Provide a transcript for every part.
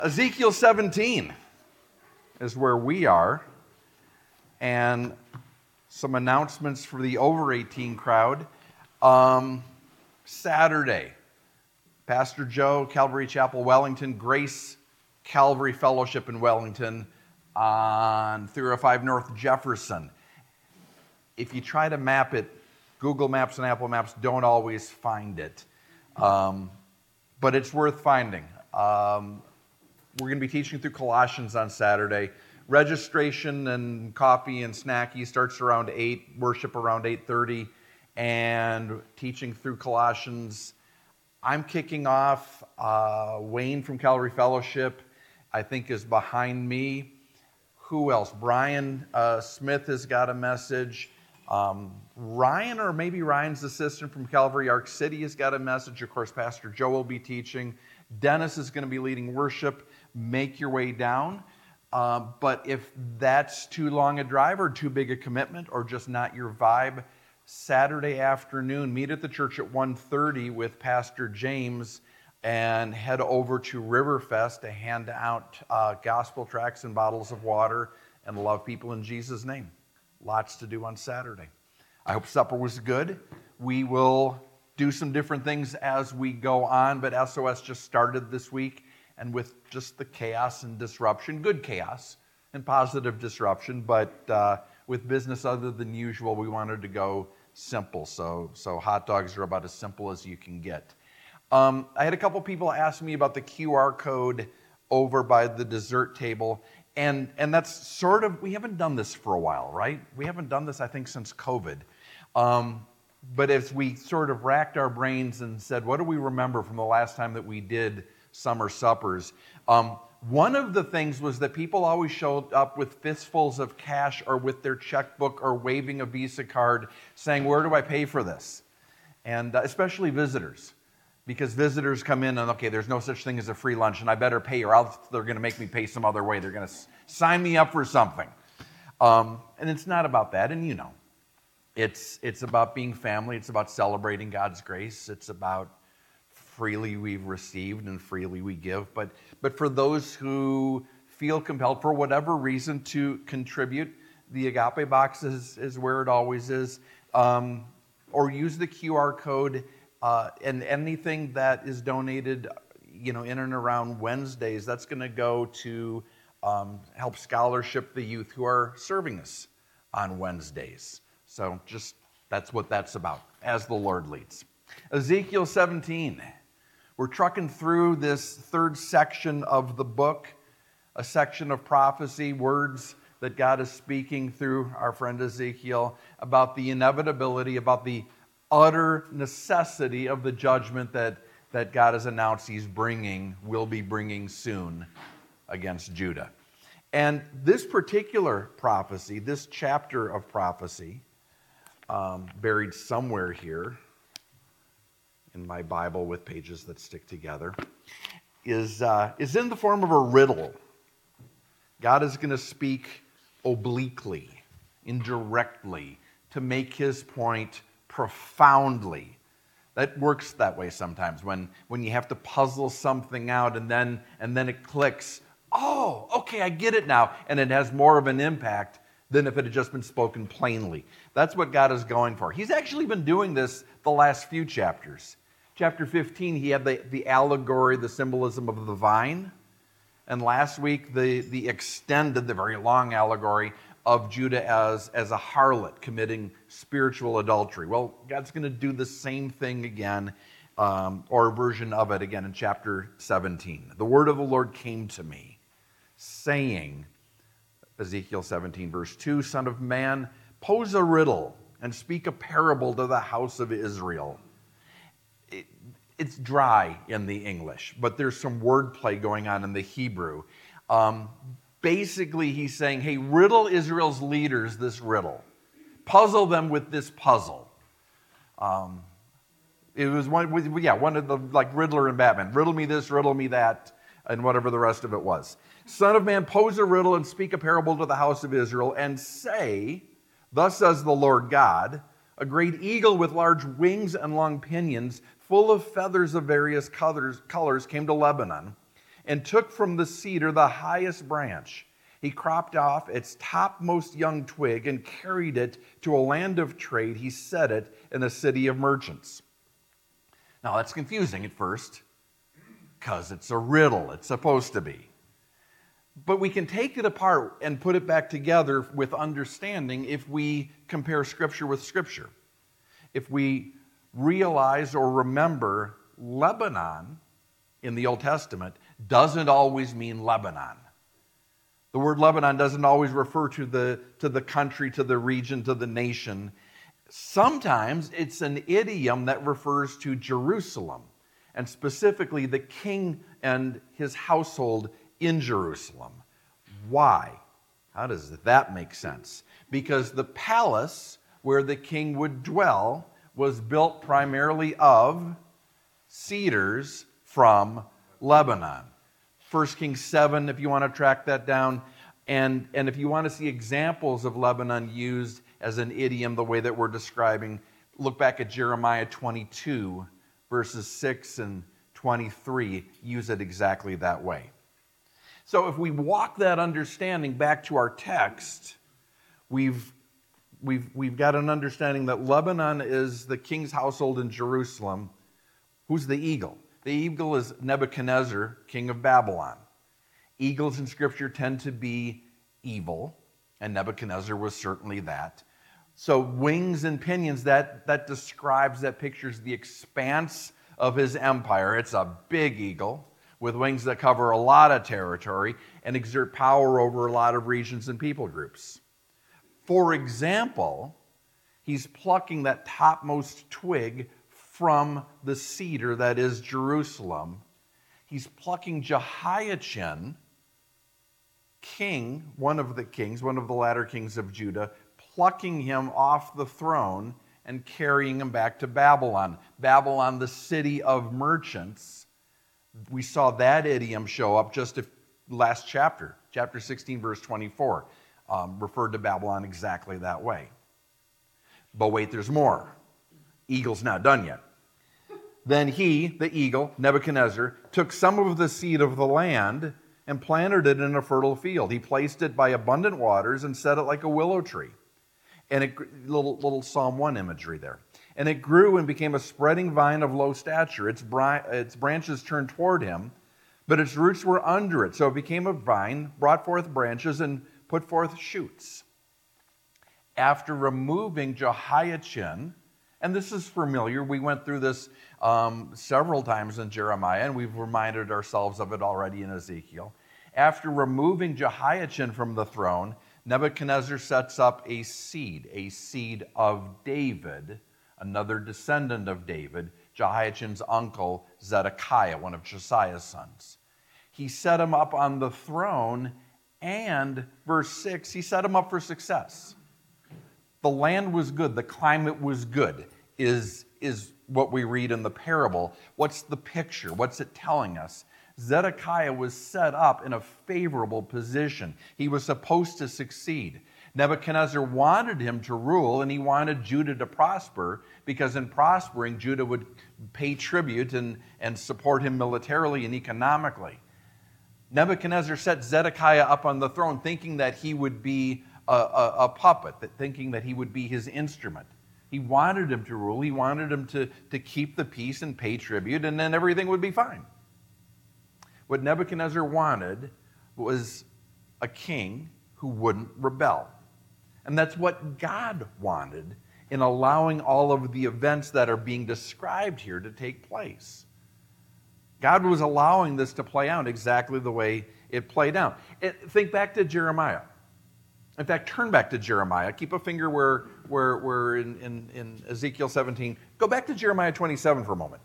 Ezekiel 17 is where we are, and some announcements for the over 18 crowd. Saturday, Pastor Joe, Calvary Chapel, Wellington, Grace Calvary Fellowship in Wellington on 305 North Jefferson. If you try to map it, Google Maps and Apple Maps don't always find it, but it's worth finding. We're going to be teaching through Colossians on Saturday. Registration and coffee and snacky starts around 8, worship around 8:30, and teaching through Colossians. I'm kicking off. Wayne from Calvary Fellowship, I think, is behind me. Who else? Brian Smith has got a message. Ryan, or maybe Ryan's assistant from Calvary Ark City, has got a message. Of course, Pastor Joe will be teaching. Dennis is going to be leading worship. Make your way down. But if that's too long a drive or too big a commitment or just not your vibe, Saturday afternoon, meet at the church at 1:30 with Pastor James and head over to Riverfest to hand out gospel tracts and bottles of water and love people in Jesus' name. Lots to do on Saturday. I hope supper was good. We will do some different things as we go on, but SOS just started this week, and with just the chaos and disruption, good chaos and positive disruption, but with business other than usual, we wanted to go simple. So hot dogs are about as simple as you can get. I had a couple people ask me about the QR code over by the dessert table, and that's sort of, we haven't done this for a while, right? We haven't done this, I think, since COVID. But as we sort of racked our brains and said, what do we remember from the last time that we did summer suppers? One of the things was that people always showed up with fistfuls of cash or with their checkbook or waving a Visa card saying, where do I pay for this? And especially visitors, because visitors come in and, okay, there's no such thing as a free lunch and I better pay or else they're going to make me pay some other way. They're going to sign me up for something. And it's not about that, and you know. It's about being family. It's about celebrating God's grace. It's about freely we've received and freely we give. But for those who feel compelled for whatever reason to contribute, the Agape box is where it always is. Or use the QR code, and anything that is donated, in and around Wednesdays, that's going to go to help scholarship the youth who are serving us on Wednesdays. So just that's what that's about, as the Lord leads. Ezekiel 17. We're trucking through this third section of the book, a section of prophecy, words that God is speaking through our friend Ezekiel about the inevitability, about the utter necessity of the judgment that God has announced will be bringing soon against Judah. And this particular prophecy, this chapter of prophecy, buried somewhere here in my Bible with pages that stick together, is in the form of a riddle. God is going to speak obliquely, indirectly, to make his point profoundly. That works that way sometimes when you have to puzzle something out and then it clicks. Oh, okay, I get it now. And it has more of an impact than if it had just been spoken plainly. That's what God is going for. He's actually been doing this the last few chapters. Chapter 15, he had the allegory, the symbolism of the vine. And last week, the extended, the very long allegory of Judah as a harlot committing spiritual adultery. Well, God's going to do the same thing again, or a version of it again in chapter 17. The word of the Lord came to me, saying, Ezekiel 17, verse 2, Son of man, pose a riddle and speak a parable to the house of Israel. It's dry in the English, but there's some wordplay going on in the Hebrew. Basically, he's saying, hey, riddle Israel's leaders this riddle. Puzzle them with this puzzle. It was one of the, like Riddler and Batman. Riddle me this, riddle me that, and whatever the rest of it was. Son of man, pose a riddle and speak a parable to the house of Israel and say, thus says the Lord God, a great eagle with large wings and long pinions, full of feathers of various colors, came to Lebanon. and took from the cedar the highest branch. He cropped off its topmost young twig and carried it to a land of trade. He set it in a city of merchants. Now that's confusing at first because it's a riddle. It's supposed to be. But we can take it apart and put it back together with understanding if we compare Scripture with Scripture. If we realize or remember Lebanon in the Old Testament doesn't always mean Lebanon. The word Lebanon doesn't always refer to the country, to the region, to the nation. Sometimes it's an idiom that refers to Jerusalem, and specifically the king and his household in Jerusalem. Why? How does that make sense? Because the palace where the king would dwell was built primarily of cedars from Lebanon. 1 Kings 7, if you want to track that down. And if you want to see examples of Lebanon used as an idiom the way that we're describing, look back at Jeremiah 22, verses 6 and 23. Use it exactly that way. So if we walk that understanding back to our text, we've got an understanding that Lebanon is the king's household in Jerusalem. Who's the eagle? The eagle is Nebuchadnezzar, king of Babylon. Eagles in Scripture tend to be evil, and Nebuchadnezzar was certainly that. So wings and pinions, that describes, that pictures the expanse of his empire. It's a big eagle with wings that cover a lot of territory and exert power over a lot of regions and people groups. For example, he's plucking that topmost twig from the cedar that is Jerusalem. He's plucking Jehoiachin, king, one of the latter kings of Judah, plucking him off the throne and carrying him back to Babylon. Babylon, the city of merchants. We saw that idiom show up just last chapter, chapter 16, verse 24, referred to Babylon exactly that way. But wait, there's more. Eagle's not done yet. Then he, the eagle, Nebuchadnezzar, took some of the seed of the land and planted it in a fertile field. He placed it by abundant waters and set it like a willow tree. And little Psalm 1 imagery there. And it grew and became a spreading vine of low stature. Its branches turned toward him, but its roots were under it. So it became a vine, brought forth branches, and put forth shoots. After removing Jehoiachin, and this is familiar, we went through this several times in Jeremiah, and we've reminded ourselves of it already in Ezekiel. After removing Jehoiachin from the throne, Nebuchadnezzar sets up a seed of David, another descendant of David, Jehoiachin's uncle, Zedekiah, one of Josiah's sons. He set him up on the throne, and, verse 6, he set him up for success. The land was good, the climate was good, is what we read in the parable. What's the picture? What's it telling us? Zedekiah was set up in a favorable position. He was supposed to succeed. Nebuchadnezzar wanted him to rule, and he wanted Judah to prosper, because in prospering, Judah would pay tribute and support him militarily and economically. Nebuchadnezzar set Zedekiah up on the throne thinking that he would be a puppet, thinking that he would be his instrument. He wanted him to rule. He wanted him to keep the peace and pay tribute, and then everything would be fine. What Nebuchadnezzar wanted was a king who wouldn't rebel. And that's what God wanted in allowing all of the events that are being described here to take place. God was allowing this to play out exactly the way it played out. Think back to Jeremiah. In fact, turn back to Jeremiah. Keep a finger where we're in Ezekiel 17. Go back to Jeremiah 27 for a moment.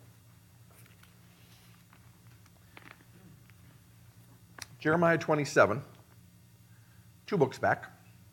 Jeremiah 27, 2 books back.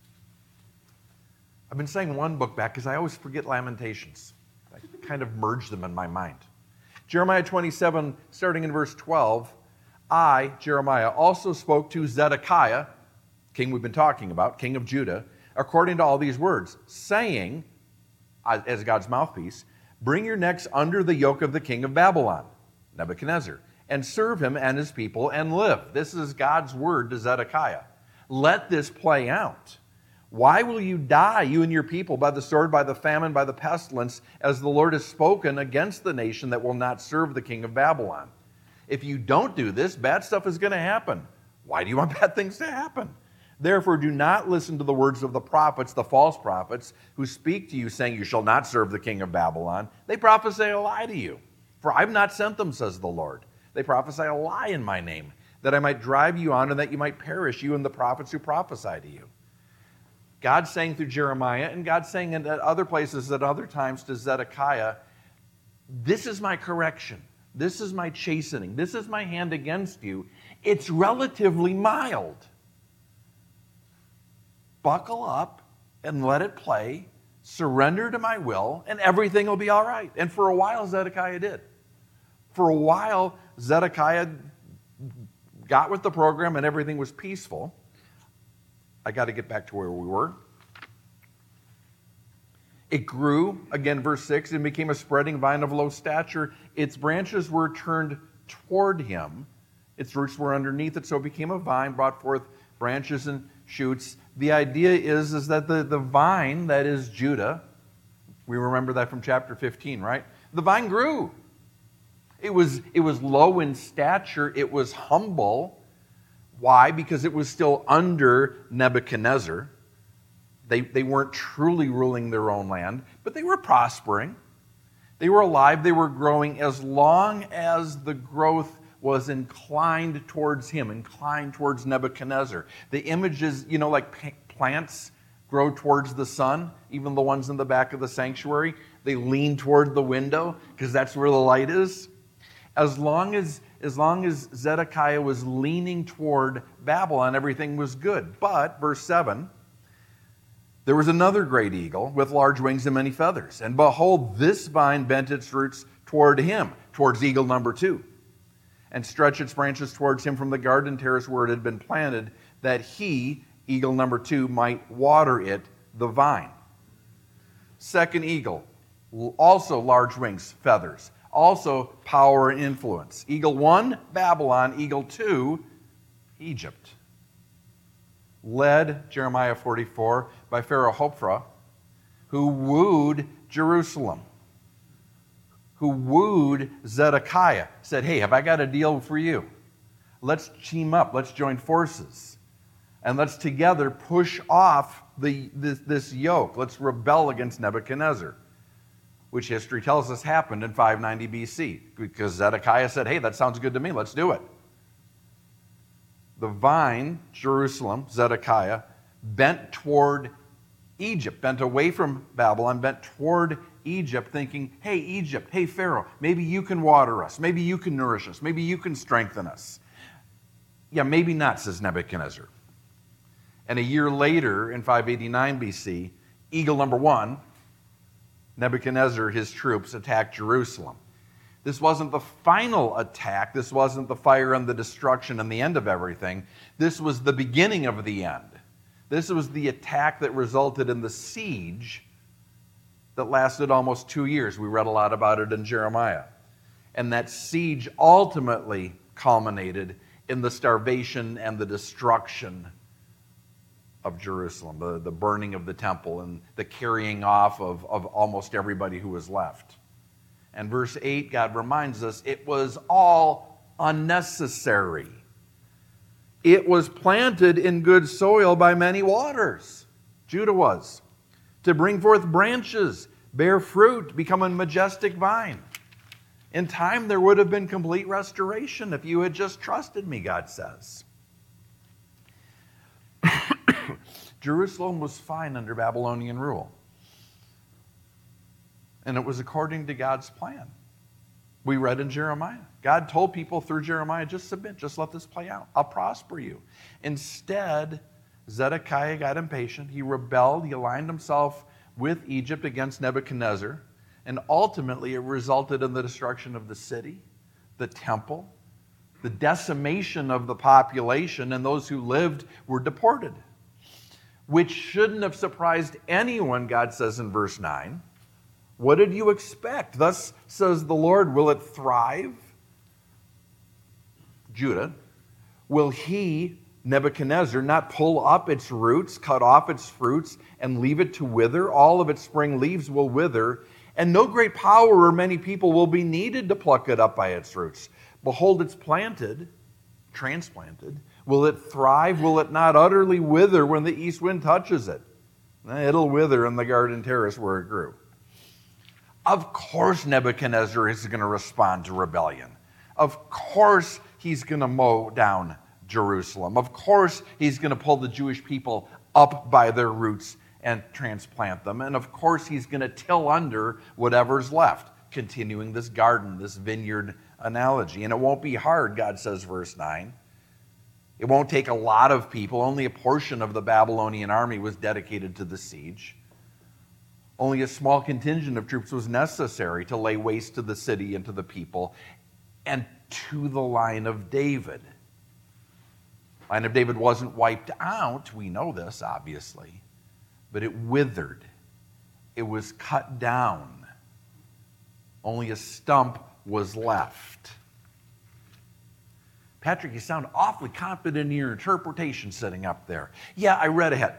I've been saying one book back because I always forget Lamentations. I kind of merge them in my mind. Jeremiah 27, starting in verse 12, I, Jeremiah, also spoke to Zedekiah, king we've been talking about, king of Judah, according to all these words, saying, as God's mouthpiece, bring your necks under the yoke of the king of Babylon, Nebuchadnezzar, and serve him and his people and live. This is God's word to Zedekiah. Let this play out. Why will you die, you and your people, by the sword, by the famine, by the pestilence, as the Lord has spoken against the nation that will not serve the king of Babylon? If you don't do this, bad stuff is going to happen. Why do you want bad things to happen? Therefore, do not listen to the words of the prophets, the false prophets, who speak to you, saying, you shall not serve the king of Babylon. They prophesy a lie to you. For I've not sent them, says the Lord. They prophesy a lie in my name, that I might drive you on and that you might perish, you and the prophets who prophesy to you. God's saying through Jeremiah, and God's saying at other places at other times to Zedekiah, this is my correction. This is my chastening. This is my hand against you. It's relatively mild. Buckle up and let it play. Surrender to my will, and everything will be all right. And for a while, Zedekiah did. For a while, Zedekiah got with the program and everything was peaceful. I got to get back to where we were. It grew, again, verse 6, and became a spreading vine of low stature. Its branches were turned toward him. Its roots were underneath it, so it became a vine, brought forth branches and shoots. The idea is that the vine, that is Judah, we remember that from chapter 15, right? The vine grew. It was low in stature. It was humble. Why? Because it was still under Nebuchadnezzar. They weren't truly ruling their own land, but they were prospering. They were alive. They were growing as long as the growth was inclined towards him, inclined towards Nebuchadnezzar. The images, like plants grow towards the sun, even the ones in the back of the sanctuary, they lean toward the window because that's where the light is. As long as Zedekiah was leaning toward Babylon, everything was good. But, verse 7, there was another great eagle with large wings and many feathers. And behold, this vine bent its roots toward him, towards eagle number 2, and stretched its branches towards him from the garden terrace where it had been planted, that he, eagle number 2, might water it, the vine. Second eagle, also large wings, feathers. Also power and influence. Eagle 1, Babylon. Eagle 2, Egypt. Led, Jeremiah 44, by Pharaoh Hophra, who wooed Jerusalem, who wooed Zedekiah. Said, hey, have I got a deal for you? Let's team up. Let's join forces. And let's together push off this yoke. Let's rebel against Nebuchadnezzar, which history tells us happened in 590 BC, because Zedekiah said, hey, that sounds good to me, let's do it. The vine, Jerusalem, Zedekiah, bent toward Egypt, bent away from Babylon, bent toward Egypt, thinking, hey, Egypt, hey, Pharaoh, maybe you can water us, maybe you can nourish us, maybe you can strengthen us. Yeah, maybe not, says Nebuchadnezzar. And a year later, in 589 BC, eagle number 1, Nebuchadnezzar, his troops, attacked Jerusalem. This wasn't the final attack. This wasn't the fire and the destruction and the end of everything. This was the beginning of the end. This was the attack that resulted in the siege that lasted almost 2 years. We read a lot about it in Jeremiah. And that siege ultimately culminated in the starvation and the destruction of Jerusalem, the burning of the temple and the carrying off of almost everybody who was left. And verse 8, God reminds us it was all unnecessary. It was planted in good soil by many waters. Judah was. To bring forth branches, bear fruit, become a majestic vine. In time, there would have been complete restoration if you had just trusted me, God says. Jerusalem was fine under Babylonian rule. And it was according to God's plan. We read in Jeremiah. God told people through Jeremiah, just submit, just let this play out. I'll prosper you. Instead, Zedekiah got impatient. He rebelled. He aligned himself with Egypt against Nebuchadnezzar. And ultimately, it resulted in the destruction of the city, the temple, the decimation of the population, and those who lived were deported. Which shouldn't have surprised anyone, God says in verse 9. What did you expect? Thus says the Lord, will it thrive? Judah, will he, Nebuchadnezzar, not pull up its roots, cut off its fruits, and leave it to wither? All of its spring leaves will wither, and no great power or many people will be needed to pluck it up by its roots. Behold, it's planted, transplanted. Will it thrive? Will it not utterly wither when the east wind touches it? It'll wither in the garden terrace where it grew. Of course Nebuchadnezzar is going to respond to rebellion. Of course he's going to mow down Jerusalem. Of course he's going to pull the Jewish people up by their roots and transplant them. And of course he's going to till under whatever's left, continuing this garden, this vineyard analogy. And it won't be hard, God says, verse 9. It won't take a lot of people. Only a portion of the Babylonian army was dedicated to the siege. Only a small contingent of troops was necessary to lay waste to the city and to the people and to the line of David. The line of David wasn't wiped out. We know this, obviously. But it withered. It was cut down. Only a stump was left. Patrick, you sound awfully confident in your interpretation sitting up there. Yeah, I read ahead.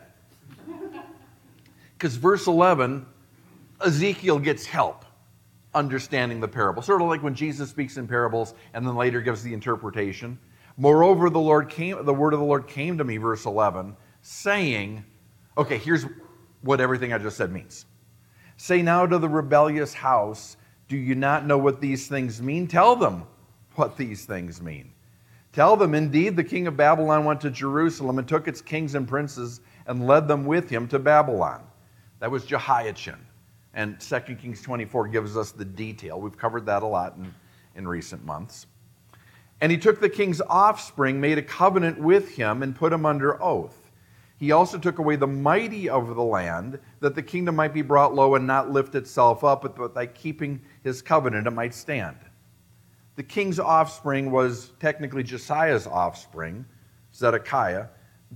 Because verse 11, Ezekiel gets help understanding the parable. Sort of like when Jesus speaks in parables and then later gives the interpretation. Moreover, the word of the Lord came to me, verse 11, saying, okay, here's what everything I just said means. Say now to the rebellious house, do you not know what these things mean? Tell them what these things mean. Tell them, indeed, the king of Babylon went to Jerusalem and took its kings and princes and led them with him to Babylon. That was Jehoiachin. And 2 Kings 24 gives us the detail. We've covered that a lot in recent months. And he took the king's offspring, made a covenant with him, and put him under oath. He also took away the mighty of the land, that the kingdom might be brought low and not lift itself up, but by keeping his covenant it might stand. The king's offspring was technically Josiah's offspring, Zedekiah.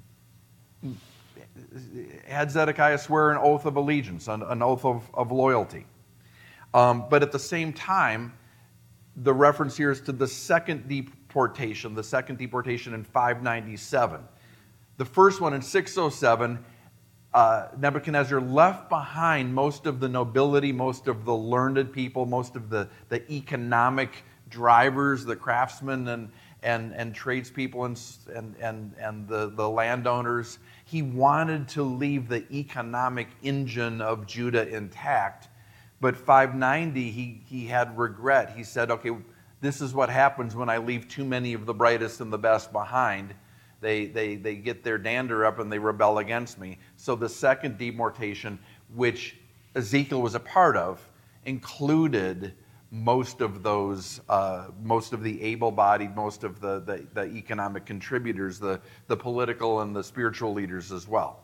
Had Zedekiah swear an oath of allegiance, an oath of loyalty. But at the same time, the reference here is to the second deportation in 597. The first one in 607, Nebuchadnezzar left behind most of the nobility, most of the learned people, most of the economic drivers, the craftsmen and tradespeople and the landowners. He wanted to leave the economic engine of Judah intact. But 590, he had regret. He said, okay, this is what happens when I leave too many of the brightest and the best behind. They get their dander up and they rebel against me. So the second deportation, which Ezekiel was a part of, included most of those, most of the able-bodied, most of the economic contributors, the political and the spiritual leaders as well.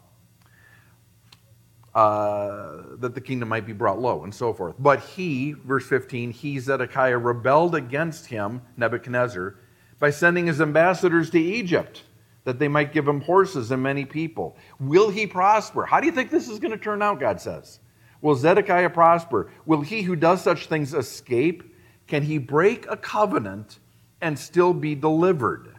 That the kingdom might be brought low and so forth. But he, verse 15, he, Zedekiah, rebelled against him, Nebuchadnezzar, by sending his ambassadors to Egypt, that they might give him horses and many people. Will he prosper? How do you think this is going to turn out, God says? Will Zedekiah prosper? Will he who does such things escape? Can he break a covenant and still be delivered?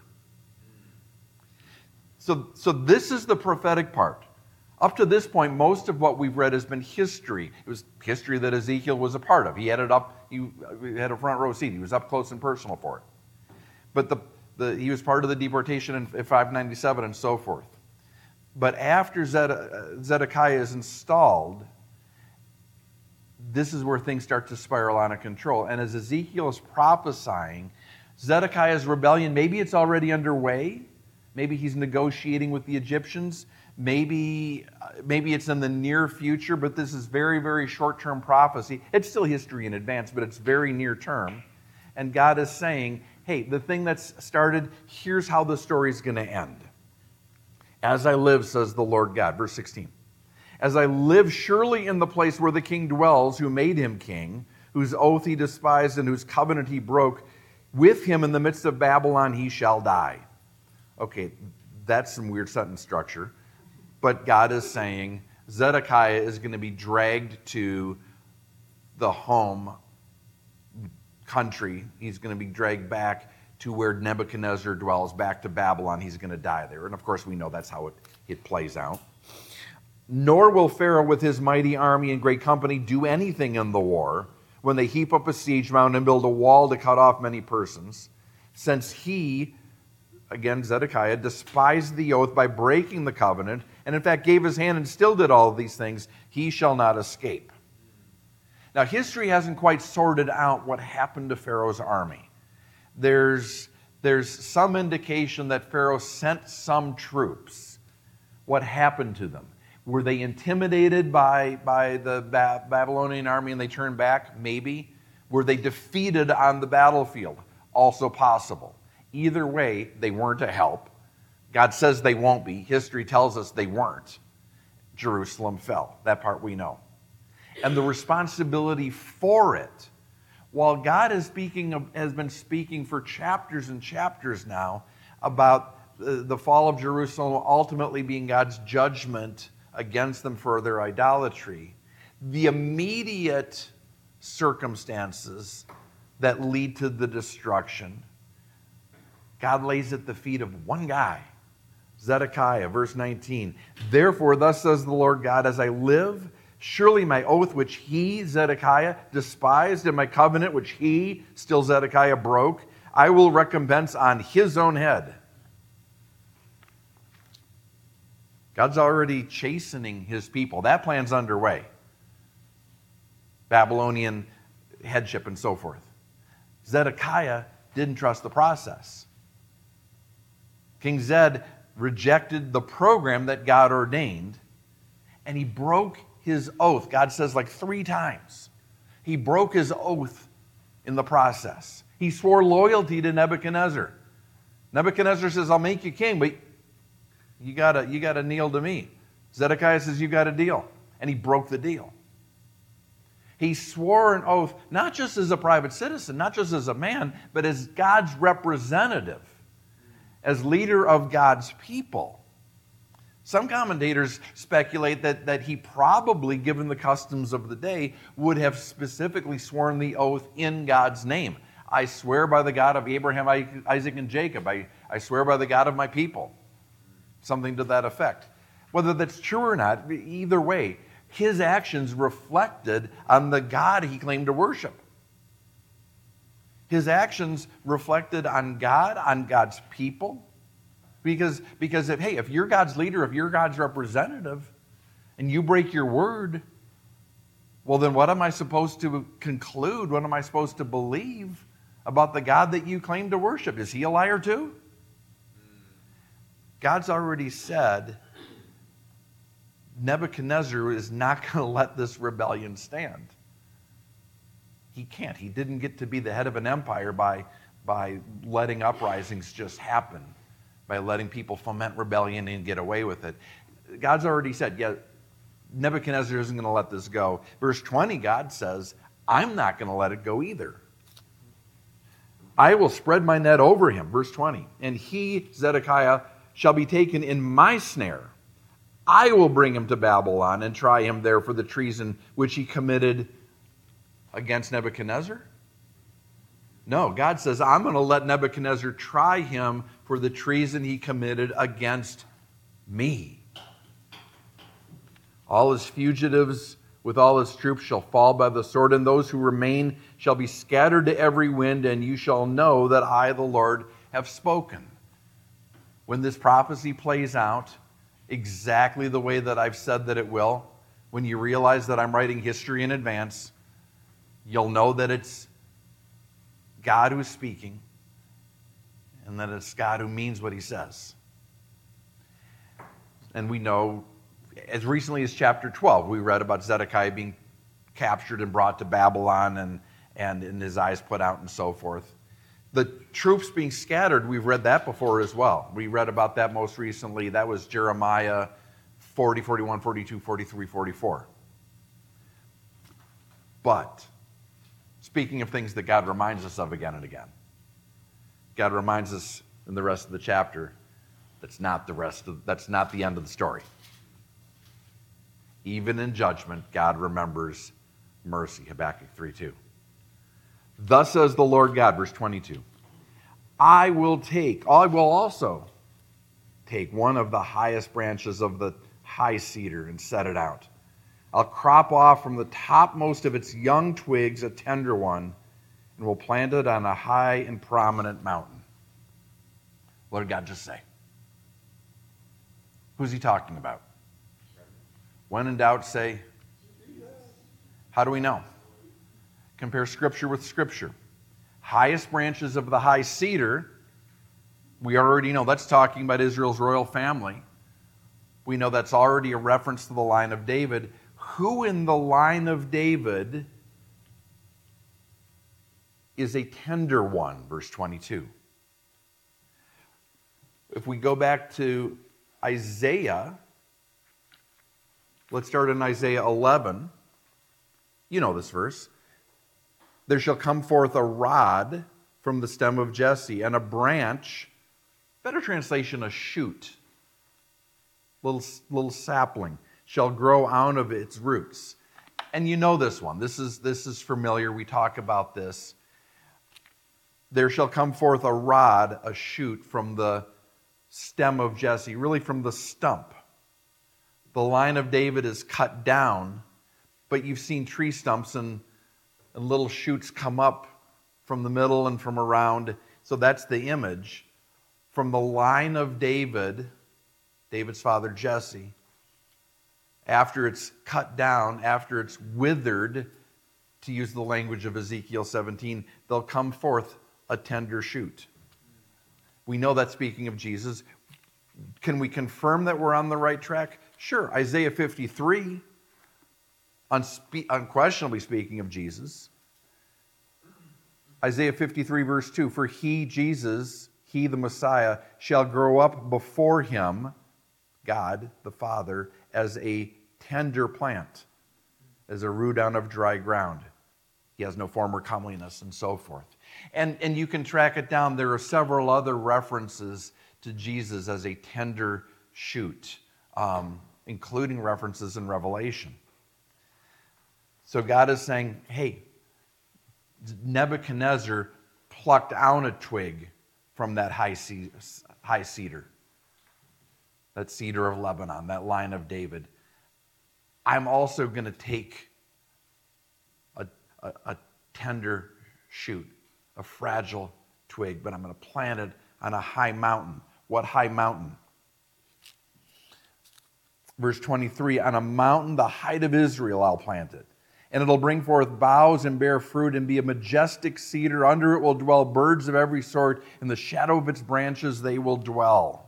So this is the prophetic part. Up to this point, most of what we've read has been history. It was history that Ezekiel was a part of. He had a front row seat. He was up close and personal for it. But he was part of the deportation in 597 and so forth. But after Zedekiah is installed, this is where things start to spiral out of control. And as Ezekiel is prophesying, Zedekiah's rebellion, maybe it's already underway. Maybe he's negotiating with the Egyptians. Maybe it's in the near future, but this is very, very short-term prophecy. It's still history in advance, but it's very near term. And God is saying, hey, the thing that's started, here's how the story's going to end. As I live, says the Lord God. Verse 16. As I live surely in the place where the king dwells, who made him king, whose oath he despised and whose covenant he broke, with him in the midst of Babylon he shall die. Okay, that's some weird sentence structure. But God is saying Zedekiah is going to be dragged to the home country. He's going to be dragged back to where Nebuchadnezzar dwells, back to Babylon. He's going to die there. And of course, we know that's how it plays out. Nor will Pharaoh with his mighty army and great company do anything in the war when they heap up a siege mound and build a wall to cut off many persons, since he, again, Zedekiah, despised the oath by breaking the covenant, and in fact gave his hand and still did all of these things. He shall not escape. Now, history hasn't quite sorted out what happened to Pharaoh's army. There's some indication that Pharaoh sent some troops. What happened to them? Were they intimidated by the Babylonian army and they turned back? Maybe. Were they defeated on the battlefield? Also possible. Either way, they weren't a help. God says they won't be. History tells us they weren't. Jerusalem fell. That part we know. And the responsibility for it, while God has been speaking for chapters and chapters now about the fall of Jerusalem ultimately being God's judgment against them for their idolatry, the immediate circumstances that lead to the destruction, God lays at the feet of one guy, Zedekiah, verse 19. Therefore, thus says the Lord God, as I live, surely my oath which he, Zedekiah, despised, and my covenant which he, still Zedekiah, broke, I will recompense on his own head. God's already chastening his people. That plan's underway. Babylonian headship and so forth. Zedekiah didn't trust the process. King Zed rejected the program that God ordained, and he broke his oath. God says like 3 times. He broke his oath in the process. He swore loyalty to Nebuchadnezzar. Nebuchadnezzar says, I'll make you king, but you gotta kneel to me. Zedekiah says, you got a deal. And he broke the deal. He swore an oath, not just as a private citizen, not just as a man, but as God's representative, as leader of God's people. Some commentators speculate that he probably, given the customs of the day, would have specifically sworn the oath in God's name. I swear by the God of Abraham, Isaac, and Jacob. I swear by the God of my people. Something to that effect. Whether that's true or not, either way, his actions reflected on the God he claimed to worship. His actions reflected on God, on God's people. Because if you're God's leader, if you're God's representative, and you break your word, well, then what am I supposed to conclude? What am I supposed to believe about the God that you claim to worship? Is he a liar too? God's already said Nebuchadnezzar is not going to let this rebellion stand. He can't. He didn't get to be the head of an empire by letting uprisings just happen, by letting people foment rebellion and get away with it. God's already said, yeah, Nebuchadnezzar isn't going to let this go. Verse 20, God says, I'm not going to let it go either. I will spread my net over him. Verse 20, and he, Zedekiah, shall be taken in my snare. I will bring him to Babylon and try him there for the treason which he committed against Nebuchadnezzar. No, God says, I'm going to let Nebuchadnezzar try him for the treason he committed against me. All his fugitives with all his troops shall fall by the sword, and those who remain shall be scattered to every wind, and you shall know that I, the Lord, have spoken. When this prophecy plays out exactly the way that I've said that it will, when you realize that I'm writing history in advance, you'll know that it's God who's speaking and that it's God who means what he says. And we know, as recently as chapter 12, we read about Zedekiah being captured and brought to Babylon and his eyes put out and so forth. The troops being scattered, we've read that before as well. We read about that most recently. That was Jeremiah 40, 41, 42, 43, 44. But, speaking of things that God reminds us of again and again, God reminds us in the rest of the chapter that's not the end of the story. Even in judgment, God remembers mercy. Habakkuk 3:2. Thus says the Lord God, verse 22, I will also take one of the highest branches of the high cedar and set it out. I'll crop off from the topmost of its young twigs a tender one, and will plant it on a high and prominent mountain. What did God just say? Who's he talking about? When in doubt, say, how do we know? Compare Scripture with Scripture. Highest branches of the high cedar, we already know that's talking about Israel's royal family. We know that's already a reference to the line of David. Who in the line of David is a tender one? Verse 22. If we go back to Isaiah, let's start in Isaiah 11. You know this verse. There shall come forth a rod from the stem of Jesse, and a branch, better translation, a shoot, little sapling, shall grow out of its roots. And you know this one. This is familiar. We talk about this. There shall come forth a rod, a shoot from the stem of Jesse, really from the stump. The line of David is cut down, but you've seen tree stumps and little shoots come up from the middle and from around. So that's the image. From the line of David, David's father Jesse, after it's cut down, after it's withered, to use the language of Ezekiel 17, there'll come forth a tender shoot. We know that's speaking of Jesus. Can we confirm that we're on the right track? Sure. Isaiah 53, unquestionably speaking of Jesus. Isaiah 53 verse 2, for he, Jesus, he the Messiah, shall grow up before him, God the Father, as a tender plant, as a root out of dry ground. He has no former comeliness, and so forth. And you can track it down. There are several other references to Jesus as a tender shoot, including references in Revelation. So God is saying, hey, Nebuchadnezzar plucked out a twig from that high cedar, that cedar of Lebanon, that line of David. I'm also going to take a tender shoot, a fragile twig, but I'm going to plant it on a high mountain. What high mountain? Verse 23, on a mountain, the height of Israel, I'll plant it. And it'll bring forth boughs and bear fruit and be a majestic cedar. Under it will dwell birds of every sort. In the shadow of its branches they will dwell.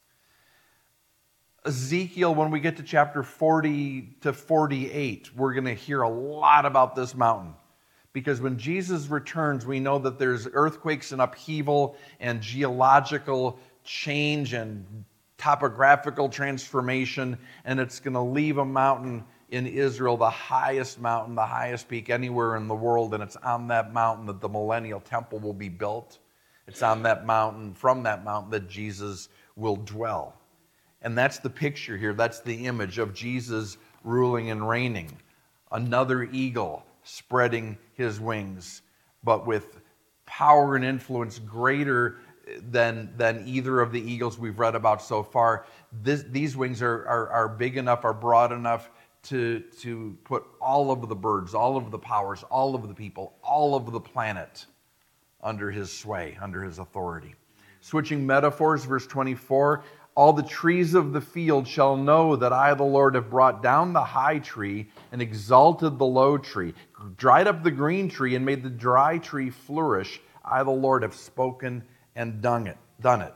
Ezekiel, when we get to chapter 40 to 48, we're going to hear a lot about this mountain. Because when Jesus returns, we know that there's earthquakes and upheaval and geological change and topographical transformation, and it's going to leave a mountain in Israel, the highest mountain, the highest peak anywhere in the world, and it's on that mountain that the millennial temple will be built. It's on that mountain, from that mountain, that Jesus will dwell. And that's the picture here. That's the image of Jesus ruling and reigning. Another eagle spreading his wings, but with power and influence greater than either of the eagles we've read about so far. These wings are big enough, are broad enough to put all of the birds, all of the powers, all of the people, all of the planet under his sway, under his authority. Switching metaphors, verse 24, all the trees of the field shall know that I, the Lord, have brought down the high tree and exalted the low tree, dried up the green tree and made the dry tree flourish. I, the Lord, have spoken and done it.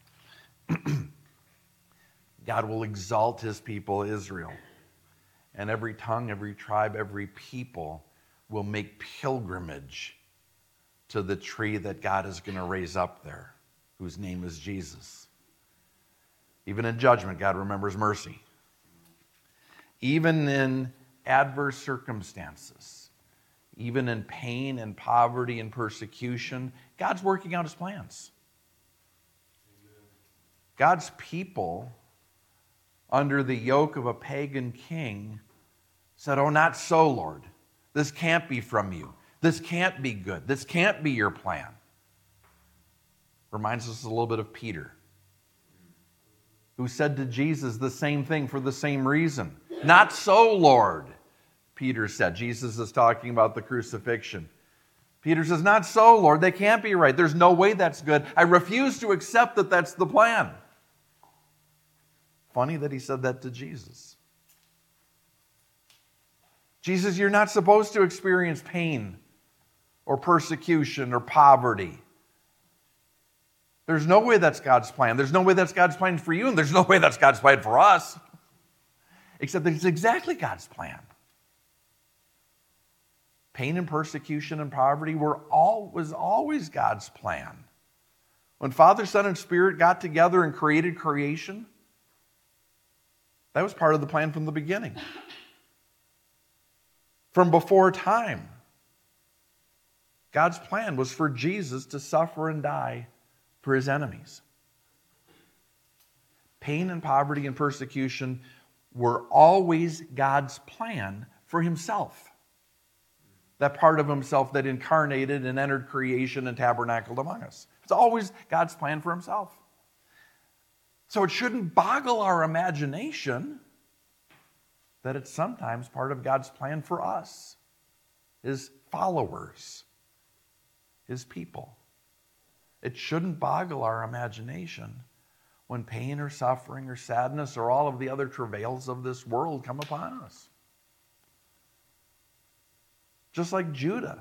God will exalt his people, Israel. And every tongue, every tribe, every people will make pilgrimage to the tree that God is going to raise up there, whose name is Jesus. Even in judgment, God remembers mercy. Even in adverse circumstances, even in pain and poverty and persecution, God's working out his plans. God's people, under the yoke of a pagan king, said, "Oh, not so, Lord. This can't be from you. This can't be good. This can't be your plan." Reminds us a little bit of Peter, who said to Jesus the same thing for the same reason. Not so, Lord, Peter said. Jesus is talking about the crucifixion. Peter says, not so, Lord. They can't be right. There's no way that's good. I refuse to accept that that's the plan. Funny that he said that to Jesus. Jesus, you're not supposed to experience pain or persecution or poverty. There's no way that's God's plan. There's no way that's God's plan for you, and there's no way that's God's plan for us. Except that it's exactly God's plan. Pain and persecution and poverty was always God's plan. When Father, Son, and Spirit got together and created creation, that was part of the plan from the beginning. From before time, God's plan was for Jesus to suffer and die for his enemies. Pain and poverty and persecution were always God's plan for himself. That part of himself that incarnated and entered creation and tabernacled among us. It's always God's plan for himself. So it shouldn't boggle our imagination that it's sometimes part of God's plan for us, his followers, his people. It shouldn't boggle our imagination when pain or suffering or sadness or all of the other travails of this world come upon us. Just like Judah.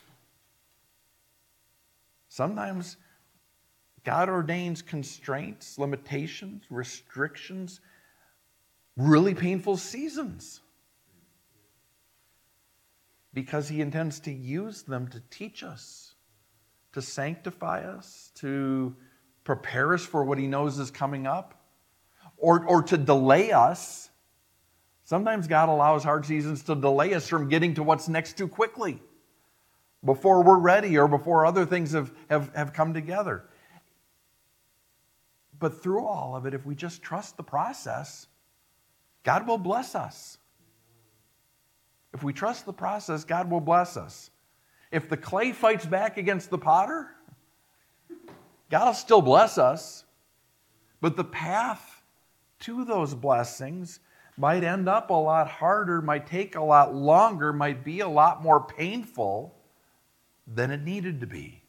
Sometimes God ordains constraints, limitations, restrictions, really painful seasons, because he intends to use them to teach us, to sanctify us, to prepare us for what he knows is coming up, or to delay us. Sometimes God allows hard seasons to delay us from getting to what's next too quickly, before we're ready or before other things have come together. But through all of it, if we just trust the process, God will bless us. If we trust the process, God will bless us. If the clay fights back against the potter, God will still bless us. But the path to those blessings might end up a lot harder, might take a lot longer, might be a lot more painful than it needed to be.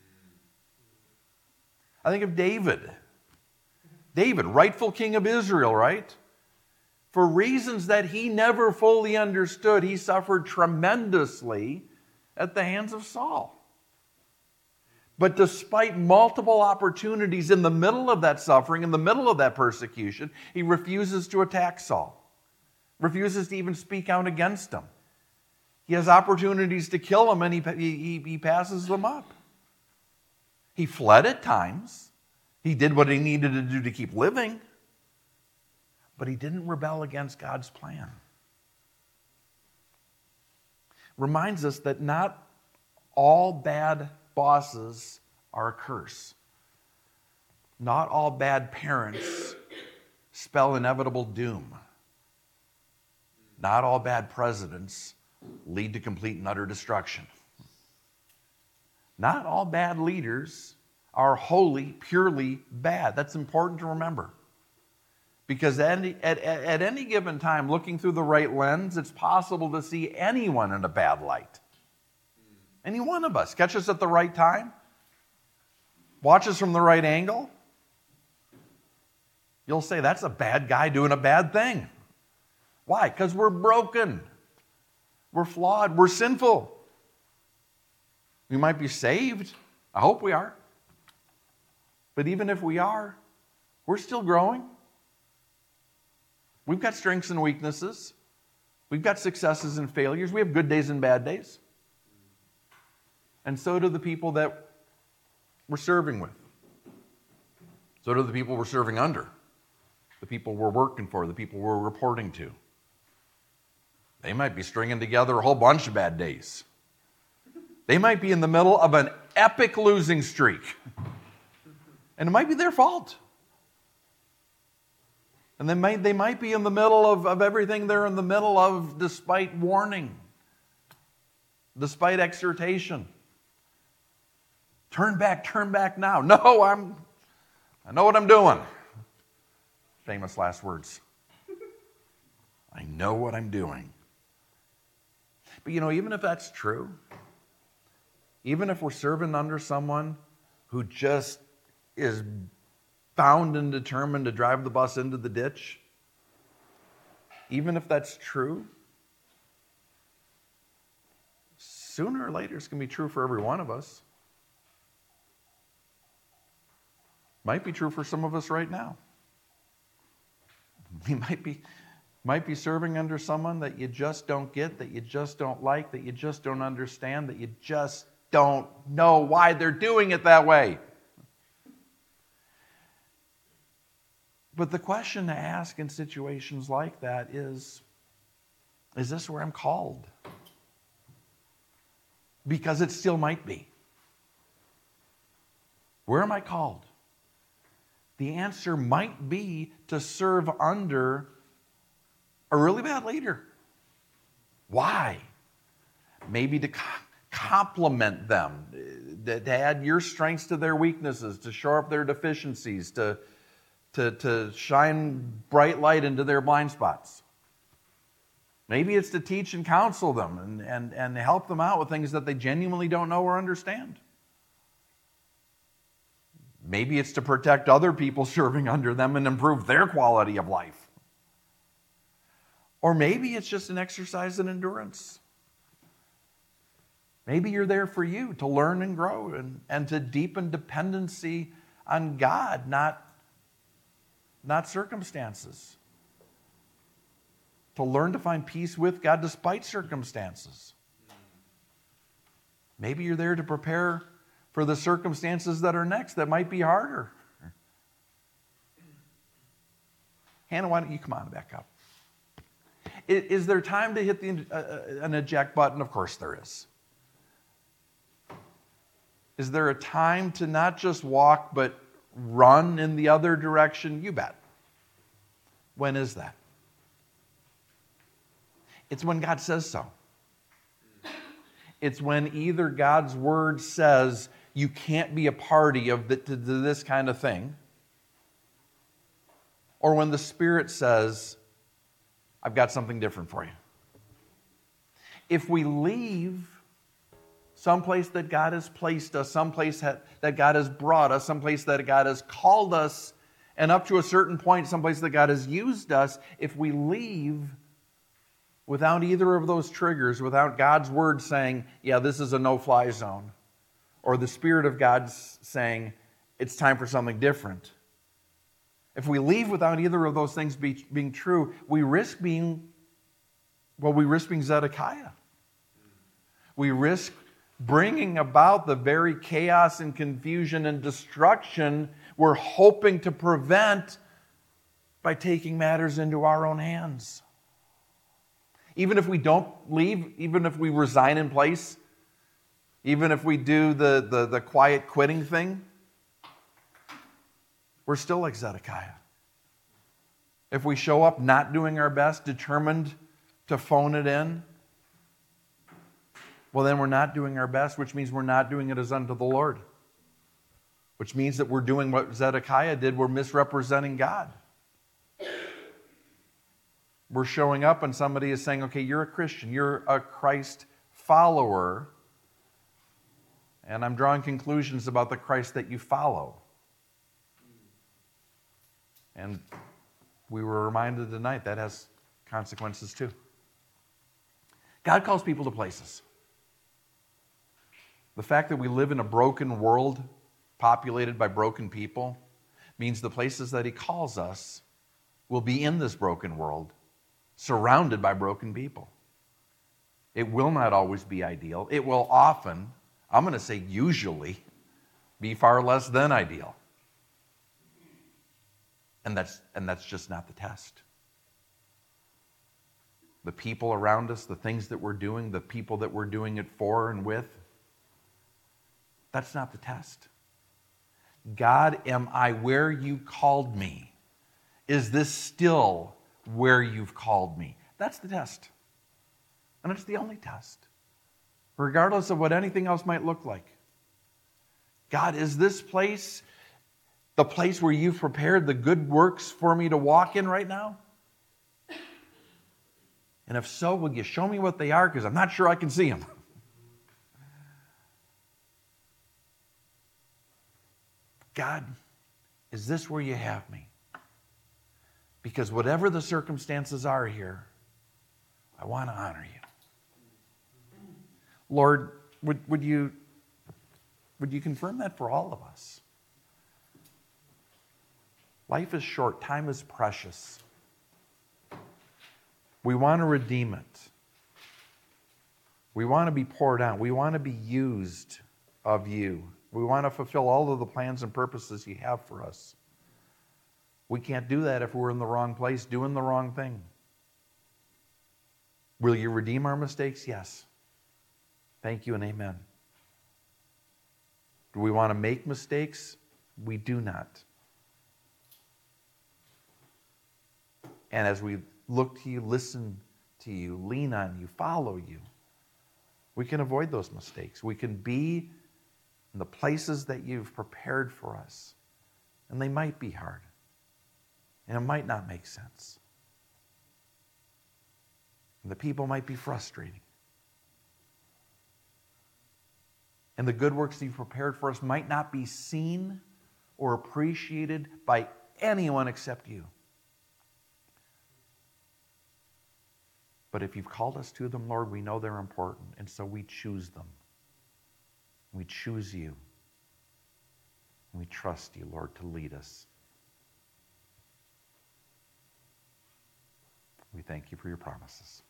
I think of David. David, rightful king of Israel, right? For reasons that he never fully understood, he suffered tremendously at the hands of Saul. But despite multiple opportunities in the middle of that suffering, in the middle of that persecution, he refuses to attack Saul, refuses to even speak out against him. He has opportunities to kill him, and he passes them up. He fled at times. He did what he needed to do to keep living. But he didn't rebel against God's plan. Reminds us that not all bad bosses are a curse. Not all bad parents spell inevitable doom. Not all bad presidents lead to complete and utter destruction. Not all bad leaders are wholly, purely bad. That's important to remember. Because at any given time, looking through the right lens, it's possible to see anyone in a bad light. Any one of us. Catch us at the right time. Watch us from the right angle. You'll say, that's a bad guy doing a bad thing. Why? Because we're broken. We're flawed. We're sinful. We might be saved. I hope we are. But even if we are, we're still growing. We've got strengths and weaknesses. We've got successes and failures. We have good days and bad days. And so do the people that we're serving with. So do the people we're serving under. The people we're working for, the people we're reporting to. They might be stringing together a whole bunch of bad days. They might be in the middle of an epic losing streak. And it might be their fault. And they might be in the middle of everything they're in the middle of, despite warning, despite exhortation. Turn back now. No, I know what I'm doing. Famous last words. I know what I'm doing. But even if that's true, even if we're serving under someone who just is bound and determined to drive the bus into the ditch, even if that's true, sooner or later it's going to be true for every one of us. Might be true for some of us right now. We might be serving under someone that you just don't get, that you just don't like, that you just don't understand, that you just don't know why they're doing it that way. But the question to ask in situations like that is this where I'm called? Because it still might be. Where am I called? The answer might be to serve under a really bad leader. Why? Maybe to complement them, to add your strengths to their weaknesses, to shore up their deficiencies, to shine bright light into their blind spots. Maybe it's to teach and counsel them and help them out with things that they genuinely don't know or understand. Maybe it's to protect other people serving under them and improve their quality of life. Or maybe it's just an exercise in endurance. Maybe you're there for you to learn and grow and to deepen dependency on God, not circumstances. To learn to find peace with God despite circumstances. Maybe you're there to prepare for the circumstances that are next that might be harder. Hannah, why don't you come on back up? Is there time to hit an eject button? Of course there is. Is there a time to not just walk but run in the other direction? You bet. When is that? It's when God says so. It's when either God's word says you can't be a party to this kind of thing, or when the Spirit says, I've got something different for you. If we leave someplace that God has placed us, someplace that God has brought us, someplace that God has called us, and up to a certain point, someplace that God has used us, if we leave without either of those triggers, without God's word saying, yeah, this is a no-fly zone, or the Spirit of God saying, it's time for something different. If we leave without either of those things being true, we risk being Zedekiah. We risk bringing about the very chaos and confusion and destruction we're hoping to prevent by taking matters into our own hands. Even if we don't leave, even if we resign in place, even if we do the quiet quitting thing, we're still like Zedekiah. If we show up not doing our best, determined to phone it in, well, then we're not doing our best, which means we're not doing it as unto the Lord. Which means that we're doing what Zedekiah did, we're misrepresenting God. We're showing up and somebody is saying, okay, you're a Christian, you're a Christ follower, and I'm drawing conclusions about the Christ that you follow. And we were reminded tonight that has consequences too. God calls people to places. The fact that we live in a broken world populated by broken people means the places that He calls us will be in this broken world, surrounded by broken people. It will not always be ideal. It will often, I'm going to say usually, be far less than ideal. And that's just not the test. The people around us, the things that we're doing, the people that we're doing it for and with, that's not the test. God, am I where you called me? Is this still where you've called me? That's the test. And it's the only test. Regardless of what anything else might look like. God, is this place the place where you've prepared the good works for me to walk in right now? And if so, will you show me what they are? Because I'm not sure I can see them. God, is this where you have me? Because whatever the circumstances are here, I want to honor you. Lord, would you confirm that for all of us? Life is short. Time is precious. We want to redeem it. We want to be poured out. We want to be used of you. We want to fulfill all of the plans and purposes you have for us. We can't do that if we're in the wrong place, doing the wrong thing. Will you redeem our mistakes? Yes. Thank you and amen. Do we want to make mistakes? We do not. And as we look to you, listen to you, lean on you, follow you, we can avoid those mistakes. We can be in the places that you've prepared for us. And they might be hard. And it might not make sense. And the people might be frustrating. And the good works that you've prepared for us might not be seen or appreciated by anyone except you. But if you've called us to them, Lord, we know they're important, and so we choose them. We choose you. We trust you, Lord, to lead us. We thank you for your promises.